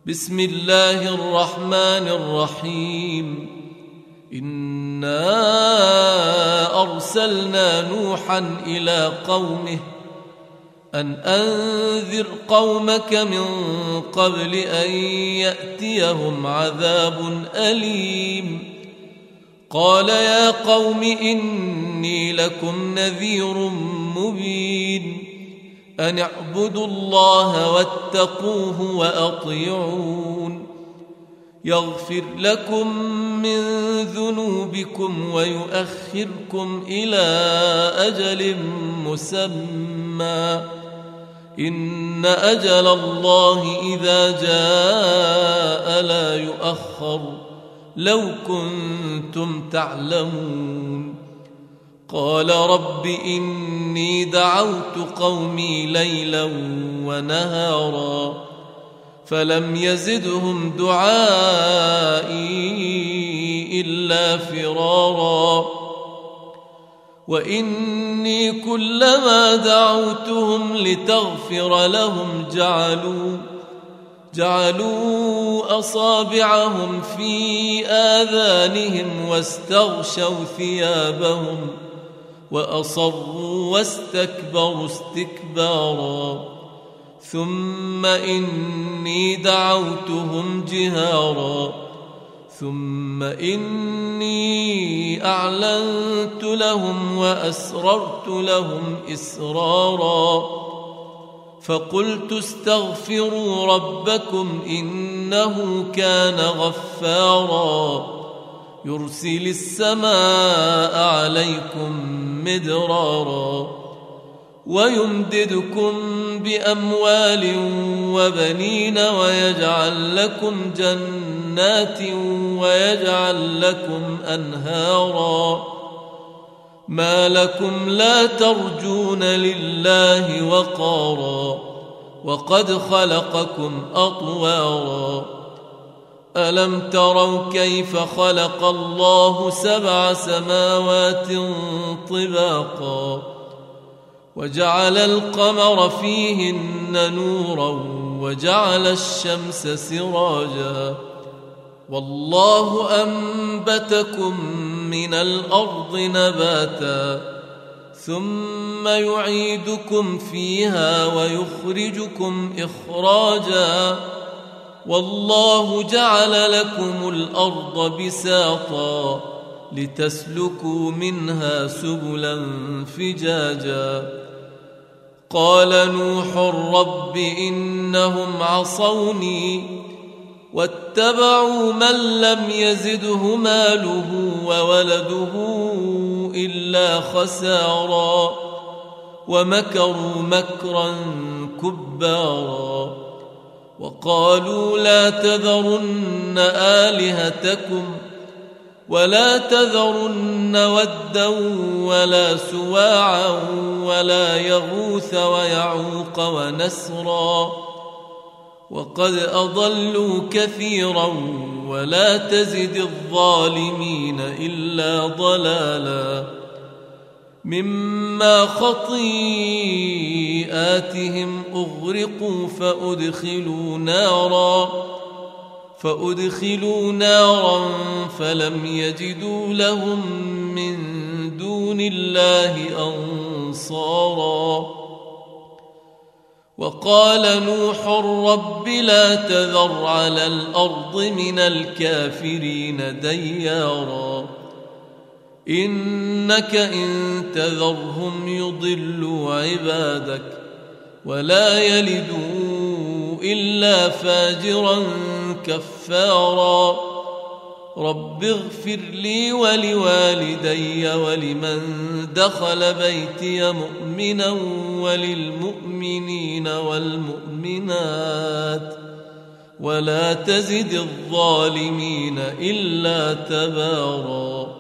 بسم الله الرحمن الرحيم. إنا أرسلنا نوحا إلى قومه أن أنذر قومك من قبل أن يأتيهم عذاب أليم. قال يا قوم إني لكم نذير مبين أن اعبدوا الله واتقوه وأطيعون يغفر لكم من ذنوبكم ويؤخركم إلى أجل مسمى إن أجل الله إذا جاء لا يؤخر لو كنتم تعلمون. قال رب إني دعوت قومي ليلا ونهارا فلم يزدهم دعائي إلا فرارا وإني كلما دعوتهم لتغفر لهم جعلوا أصابعهم في آذانهم واستغشوا ثيابهم وأصروا واستكبروا استكبارا ثم إني دعوتهم جهارا ثم إني أعلنت لهم وأسررت لهم إسرارا فقلت استغفروا ربكم إنه كان غفارا يرسل السماء عليكم مدرارا ويمددكم بأموال وبنين ويجعل لكم جنات ويجعل لكم أنهارا ما لكم لا ترجون لله وقارا وقد خلقكم أطوارا ألم تروا كيف خلق الله 7 سماوات طباقا وجعل القمر فيهن نورا وجعل الشمس سراجا والله أنبتكم من الأرض نباتا ثم يعيدكم فيها ويخرجكم إخراجا والله جعل لكم الأرض بساطا لتسلكوا منها سبلا فجاجا. قال نوح رب إنهم عصوني واتبعوا من لم يزده ماله وولده إلا خسارا ومكروا مكرا كبارا وقالوا لا تذرن آلهتكم ولا تذرن ودا ولا سواعا ولا يغوث ويعوق ونسرا وقد أضلوا كثيرا ولا تزد الظالمين إلا ضلالا مما خطيئاتهم أغرقوا فأدخلوا نارا فلم يجدوا لهم من دون الله أنصارا. وقال نوح رب لا تذر على الأرض من الكافرين ديارا إنك إن تذرهم يضلوا عبادك ولا يلدوا إلا فاجرا كفارا. رب اغفر لي ولوالدي ولمن دخل بيتي مؤمنا وللمؤمنين والمؤمنات ولا تزد الظالمين إلا تبارا.